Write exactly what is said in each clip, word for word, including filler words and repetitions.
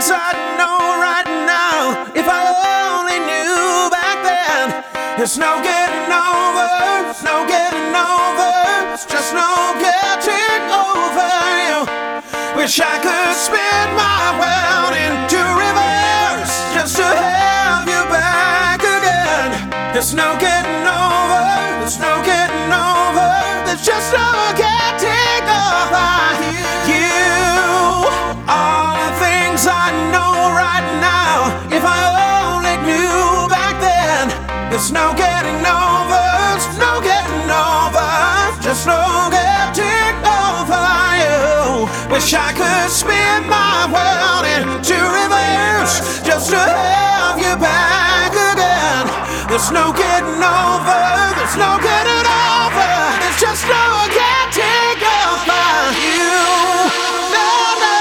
things I know right now. If I only knew back then. There's no getting over, no getting over, it's just no getting over you. Wish I could spin my world into reverse just to have you back again. There's no getting over, there's no getting over, there's just no getting over you. All the things I know right now. If I only knew back then. There's no getting over, there's no getting over, just no getting over you. Wish I could spin my world into reverse just to have you back again. There's no getting over, there's no getting over, there's just no getting over you. No, no.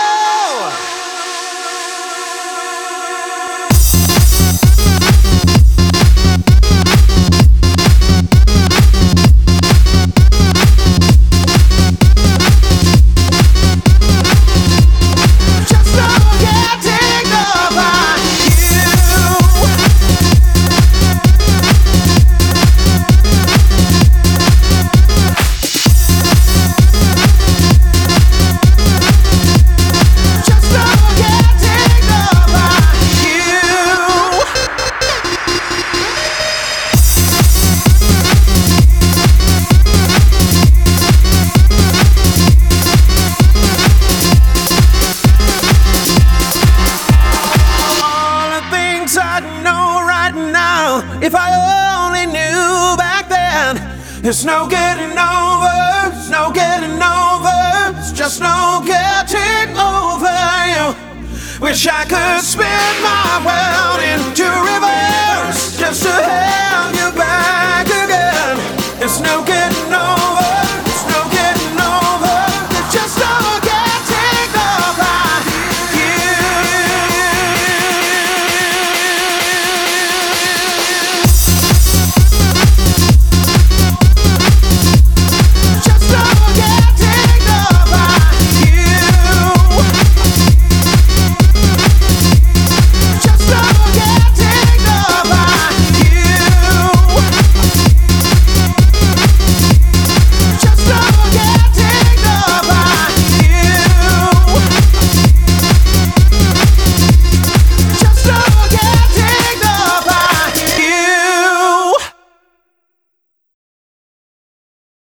If I only knew back then. There's no getting over, there's no getting over, it's just no getting over you. Wish I could spin my world into reverse just to have you back.